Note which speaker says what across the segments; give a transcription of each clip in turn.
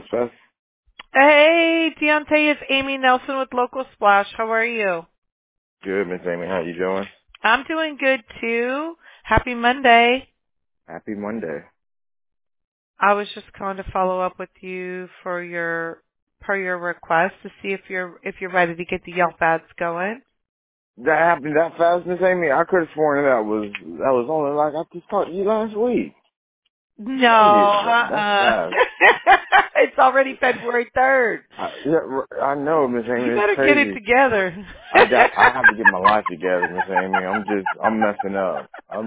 Speaker 1: Miss Fess?
Speaker 2: Hey, Deontay, it's Amy Nelson with Local Splash. How are you?
Speaker 1: Good, Miss Amy. How you doing?
Speaker 2: I'm doing good, too. Happy Monday.
Speaker 1: Happy Monday.
Speaker 2: I was just calling to follow up with you per your request to see if you're ready to get the Yelp ads going.
Speaker 1: That happened that fast, Miss Amy? I could have sworn that was only like I just talked to you last week.
Speaker 2: No,
Speaker 1: Jeez, that's fast.
Speaker 2: It's already February 3rd.
Speaker 1: I know, Miss Amy.
Speaker 2: You
Speaker 1: It's
Speaker 2: better get it
Speaker 1: crazy.
Speaker 2: together.
Speaker 1: I have to get my life together, Miss Amy. I'm messing up.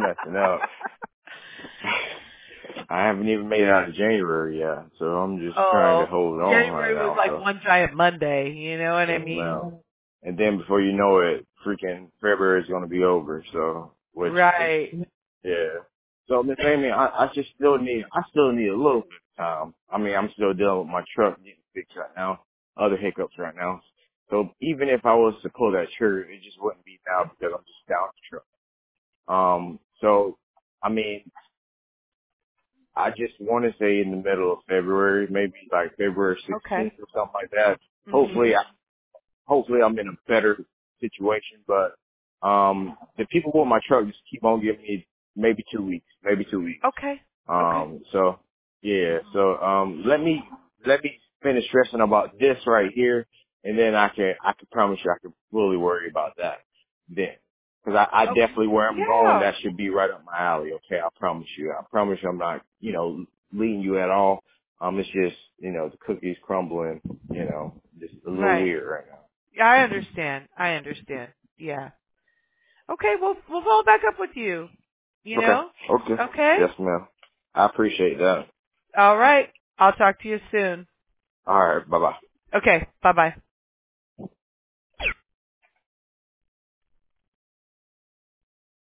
Speaker 1: I haven't even made it out of January yet, so I'm just trying to
Speaker 2: Oh,
Speaker 1: hold on right
Speaker 2: January was
Speaker 1: now.
Speaker 2: like
Speaker 1: So,
Speaker 2: one giant Monday. You know what I
Speaker 1: yes,
Speaker 2: mean?
Speaker 1: ma'am. And then before you know it, freaking February is going to be over. So, which is,
Speaker 2: Right.
Speaker 1: yeah. So, Miss Amy, I still need a little bit of time. I mean, I'm still dealing with my truck getting fixed right now, other hiccups right now. So even if I was to pull that trigger, it just wouldn't be now because I'm just down the truck. So, I mean, I just want to say in the middle of February, maybe like February 16th
Speaker 2: Okay.
Speaker 1: or something like that.
Speaker 2: Mhm.
Speaker 1: Hopefully I'm in a better situation, but the people with my truck just keep on giving me maybe 2 weeks.
Speaker 2: Okay. Okay.
Speaker 1: So yeah, so let me finish stressing about this right here, and then I can promise you I can fully worry about that then. Because I
Speaker 2: Okay.
Speaker 1: definitely, where I'm going,
Speaker 2: Yeah.
Speaker 1: that should be right up my alley, okay? I promise you. I'm not, leading you at all. It's just, the cookies crumbling, just a little
Speaker 2: Right.
Speaker 1: weird right now.
Speaker 2: Yeah, I understand. I understand. Yeah. Okay, we'll follow back up with you. You
Speaker 1: Okay.
Speaker 2: know?
Speaker 1: Okay.
Speaker 2: Okay?
Speaker 1: Yes, ma'am. I appreciate that.
Speaker 2: All right. I'll talk to you soon.
Speaker 1: All right. Bye-bye.
Speaker 2: Okay. Bye-bye.